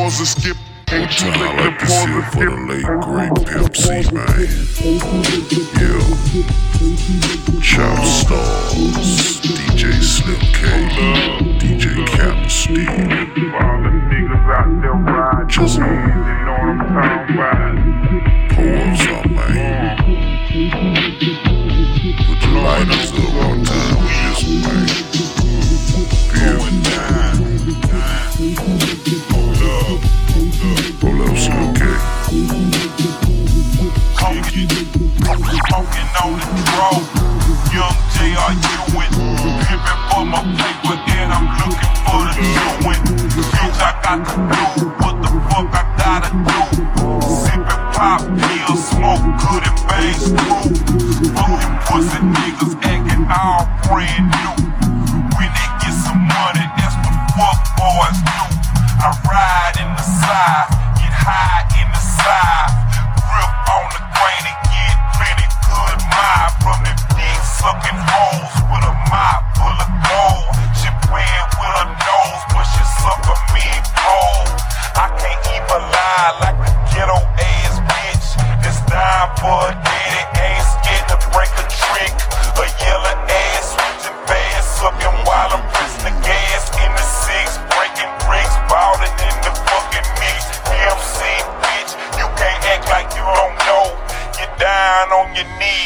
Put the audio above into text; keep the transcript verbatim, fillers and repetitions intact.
pause and skip. Ain't too late I like to this pause here and for skip. the late great Pimp C, man. Yeah. Child Stars, D J Slim K, D J Captain Steve. All the niggas out there riding. Just you know what I'm talking about. pull up some, man. Put your lighters up one time with this one, man. Feel Hold up, hold up, Slim K. Smoking on the road, young J R Ewing, pimping for my paper and I'm looking for the new one. Bitch, I got to do what the fuck I gotta do. Sipping pop, pills, smoke good and bang screw. Fucking pussy niggas acting all brand new. When they get some money, that's what fuck boys do. I ride in the side, get high in the side, grip on the grain and get plenty good mind from them big sucking hoes with a mop full of gold. She playing with her nose, but she suckin' me cold. I can't even lie like a ghetto ass bitch. This time for a daddy ain't scared to break a trick. A yellow ass switching fast, sucking while I'm pressing the gas in the six, breaking bricks, ballin' in the fucking mix. P M C bitch, you can't act like you don't know. Get down on your knees.